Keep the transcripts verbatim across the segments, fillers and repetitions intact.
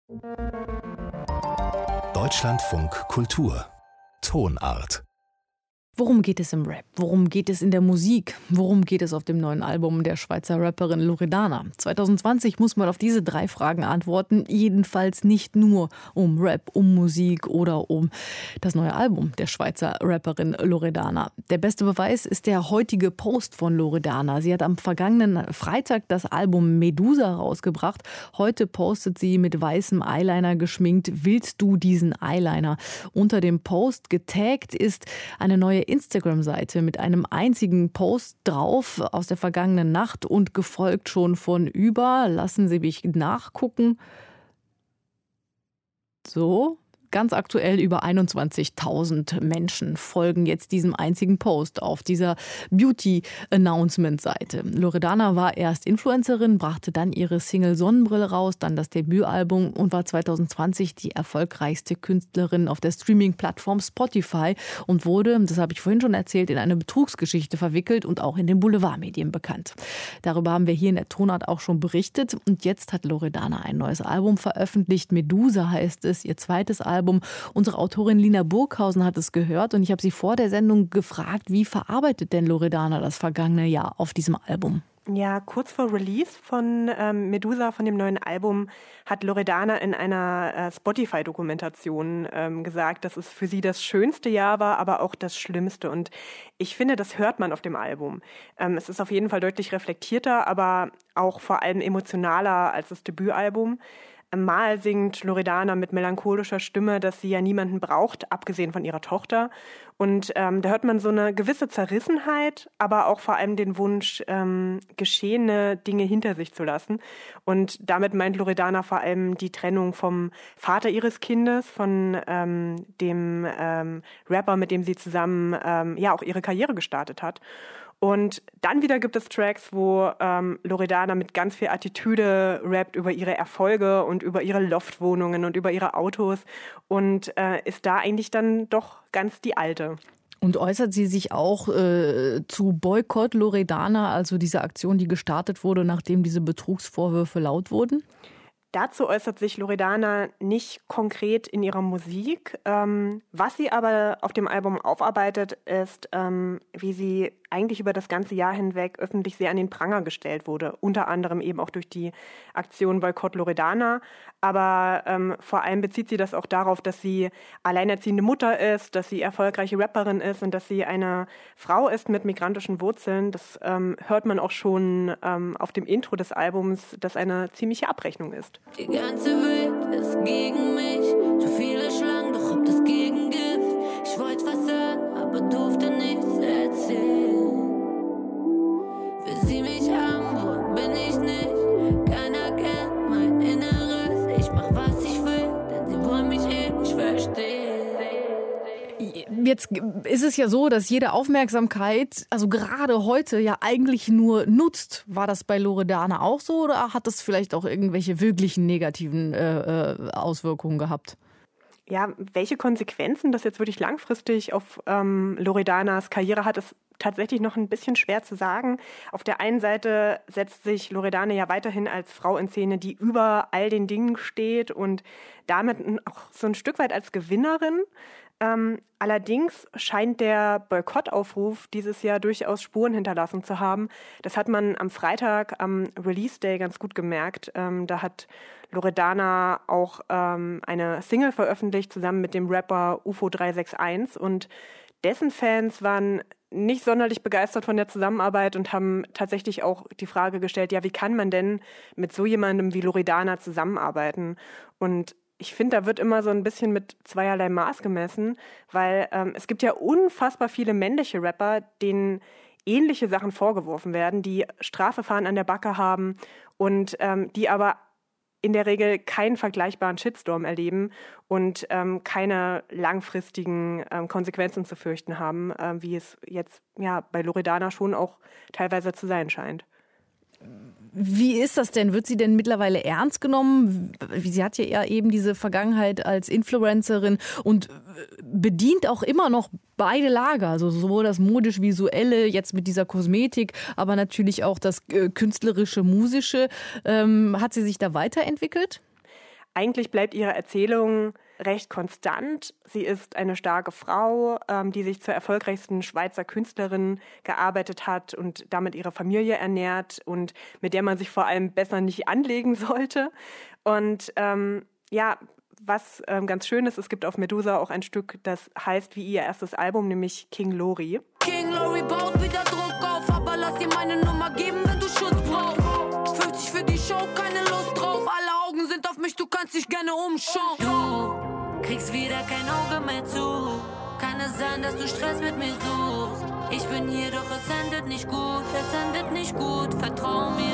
Deutschlandfunk Kultur Tonart. Worum geht es im Rap? Worum geht es in der Musik? Worum geht es auf dem neuen Album der Schweizer Rapperin Loredana? zwanzig zwanzig muss man auf diese drei Fragen antworten. Jedenfalls nicht nur um Rap, um Musik oder um das neue Album der Schweizer Rapperin Loredana. Der beste Beweis ist der heutige Post von Loredana. Sie hat am vergangenen Freitag das Album Medusa rausgebracht. Heute postet sie mit weißem Eyeliner geschminkt „Willst du diesen Eyeliner?". Unter dem Post getaggt ist eine neue Instagram-Seite mit einem einzigen Post drauf aus der vergangenen Nacht und gefolgt schon von über, lassen Sie mich nachgucken, so, ganz aktuell über einundzwanzigtausend Menschen folgen jetzt diesem einzigen Post auf dieser Beauty-Announcement-Seite. Loredana war erst Influencerin, brachte dann ihre Single Sonnenbrille raus, dann das Debütalbum und war zwanzig zwanzig die erfolgreichste Künstlerin auf der Streaming-Plattform Spotify und wurde, das habe ich vorhin schon erzählt, in eine Betrugsgeschichte verwickelt und auch in den Boulevardmedien bekannt. Darüber haben wir hier in der Tonart auch schon berichtet und jetzt hat Loredana ein neues Album veröffentlicht. Medusa heißt es, ihr zweites Album. Album. Unsere Autorin Lina Burghausen hat es gehört und ich habe sie vor der Sendung gefragt, wie verarbeitet denn Loredana das vergangene Jahr auf diesem Album? Ja, kurz vor Release von ähm, Medusa, von dem neuen Album, hat Loredana in einer äh, Spotify-Dokumentation ähm, gesagt, dass es für sie das schönste Jahr war, aber auch das schlimmste. Und ich finde, das hört man auf dem Album. Ähm, es ist auf jeden Fall deutlich reflektierter, aber auch vor allem emotionaler als das Debütalbum. Mal singt Loredana mit melancholischer Stimme, dass sie ja niemanden braucht, abgesehen von ihrer Tochter. Und ähm, da hört man so eine gewisse Zerrissenheit, aber auch vor allem den Wunsch, ähm, geschehene Dinge hinter sich zu lassen. Und damit meint Loredana vor allem die Trennung vom Vater ihres Kindes, von ähm, dem ähm, Rapper, mit dem sie zusammen ähm, ja auch ihre Karriere gestartet hat. Und dann wieder gibt es Tracks, wo ähm, Loredana mit ganz viel Attitüde rappt über ihre Erfolge und über ihre Loftwohnungen und über ihre Autos und äh, ist da eigentlich dann doch ganz die Alte. Und äußert sie sich auch äh, zu Boykott Loredana, also diese Aktion, die gestartet wurde, nachdem diese Betrugsvorwürfe laut wurden? Dazu äußert sich Loredana nicht konkret in ihrer Musik. Ähm, was sie aber auf dem Album aufarbeitet, ist, ähm, wie sie eigentlich über das ganze Jahr hinweg öffentlich sehr an den Pranger gestellt wurde. Unter anderem eben auch durch die Aktion Boykott Loredana. Aber ähm, vor allem bezieht sie das auch darauf, dass sie alleinerziehende Mutter ist, dass sie erfolgreiche Rapperin ist und dass sie eine Frau ist mit migrantischen Wurzeln. Das ähm, hört man auch schon ähm, auf dem Intro des Albums, das eine ziemliche Abrechnung ist. Die ganze Welt ist gegen mich, zu viele Schlangen, doch hab das Gegengift. Ich wollte was sagen, aber durfte nichts erzählen. Will sie mich haben, wo bin ich nicht? Keiner kennt mein Inneres. Ich mach was ich will, denn sie wollen mich eh nicht verstehen. Jetzt ist es ja so, dass jede Aufmerksamkeit, also gerade heute, ja eigentlich nur nutzt. War das bei Loredana auch so oder hat das vielleicht auch irgendwelche wirklichen negativen äh, Auswirkungen gehabt? Ja, welche Konsequenzen das jetzt wirklich langfristig auf ähm, Loredanas Karriere hat, ist tatsächlich noch ein bisschen schwer zu sagen. Auf der einen Seite setzt sich Loredana ja weiterhin als Frau in Szene, die über all den Dingen steht und damit auch so ein Stück weit als Gewinnerin. Ähm, allerdings scheint der Boykottaufruf dieses Jahr durchaus Spuren hinterlassen zu haben. Das hat man am Freitag, am Release Day, ganz gut gemerkt. Ähm, da hat Loredana auch ähm, eine Single veröffentlicht, zusammen mit dem Rapper U F O drei sechs eins. Und dessen Fans waren nicht sonderlich begeistert von der Zusammenarbeit und haben tatsächlich auch die Frage gestellt, ja, wie kann man denn mit so jemandem wie Loredana zusammenarbeiten? Und ich finde, da wird immer so ein bisschen mit zweierlei Maß gemessen, weil ähm, es gibt ja unfassbar viele männliche Rapper, denen ähnliche Sachen vorgeworfen werden, die Strafverfahren an der Backe haben und ähm, die aber in der Regel keinen vergleichbaren Shitstorm erleben und ähm, keine langfristigen ähm, Konsequenzen zu fürchten haben, ähm, wie es jetzt ja bei Loredana schon auch teilweise zu sein scheint. Wie ist das denn? Wird sie denn mittlerweile ernst genommen? Sie hat ja eher eben diese Vergangenheit als Influencerin und bedient auch immer noch beide Lager, also sowohl das modisch-visuelle, jetzt mit dieser Kosmetik, aber natürlich auch das künstlerische, musische. Ähm, hat sie sich da weiterentwickelt? Eigentlich bleibt ihre Erzählung recht konstant. Sie ist eine starke Frau, ähm, die sich zur erfolgreichsten Schweizer Künstlerin gearbeitet hat und damit ihre Familie ernährt und mit der man sich vor allem besser nicht anlegen sollte. Und ähm, ja, was ähm, ganz schön ist, es gibt auf Medusa auch ein Stück, das heißt wie ihr erstes Album, nämlich King Lori. King Lori baut wieder Druck auf, aber lass dir meine Nummer geben, wenn du Schutz brauchst. Fühlt sich für die Show keine Lust drauf, alle Augen sind auf mich, du kannst dich gerne umschauen. Du kriegst wieder kein Auge mehr zu, kann es sein, dass du Stress mit mir suchst. Ich bin hier, doch es endet nicht gut, es endet nicht gut, vertrau mir.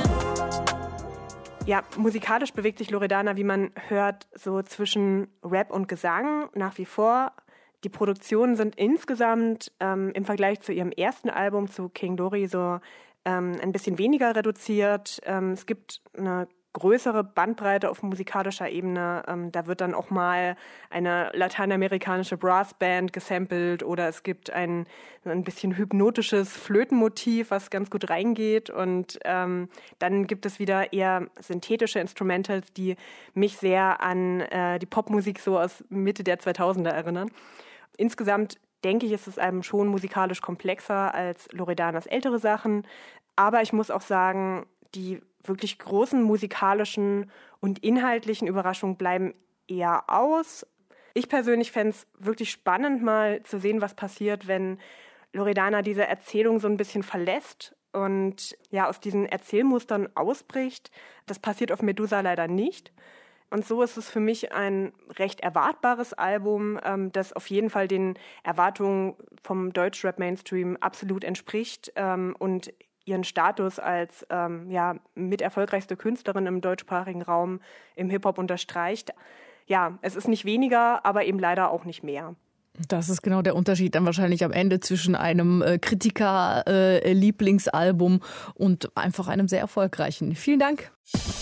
Ja, musikalisch bewegt sich Loredana, wie man hört, so zwischen Rap und Gesang nach wie vor. Die Produktionen sind insgesamt ähm, im Vergleich zu ihrem ersten Album, zu King Lori, so ähm, ein bisschen weniger reduziert. Ähm, es gibt eine größere Bandbreite auf musikalischer Ebene. Ähm, da wird dann auch mal eine lateinamerikanische Brassband gesampelt oder es gibt ein, ein bisschen hypnotisches Flötenmotiv, was ganz gut reingeht. Und ähm, dann gibt es wieder eher synthetische Instrumentals, die mich sehr an äh, die Popmusik so aus Mitte der zweitausender erinnern. Insgesamt denke ich, ist das Album schon musikalisch komplexer als Loredanas ältere Sachen. Aber ich muss auch sagen, die wirklich großen musikalischen und inhaltlichen Überraschungen bleiben eher aus. Ich persönlich fände es wirklich spannend, mal zu sehen, was passiert, wenn Loredana diese Erzählung so ein bisschen verlässt und ja aus diesen Erzählmustern ausbricht. Das passiert auf Medusa leider nicht. Und so ist es für mich ein recht erwartbares Album, ähm, das auf jeden Fall den Erwartungen vom Deutschrap-Mainstream absolut entspricht ähm, und ihren Status als ähm, ja, mit erfolgreichste Künstlerin im deutschsprachigen Raum im Hip-Hop unterstreicht. Ja, es ist nicht weniger, aber eben leider auch nicht mehr. Das ist genau der Unterschied dann wahrscheinlich am Ende zwischen einem äh, Kritiker-Lieblingsalbum äh, und einfach einem sehr erfolgreichen. Vielen Dank.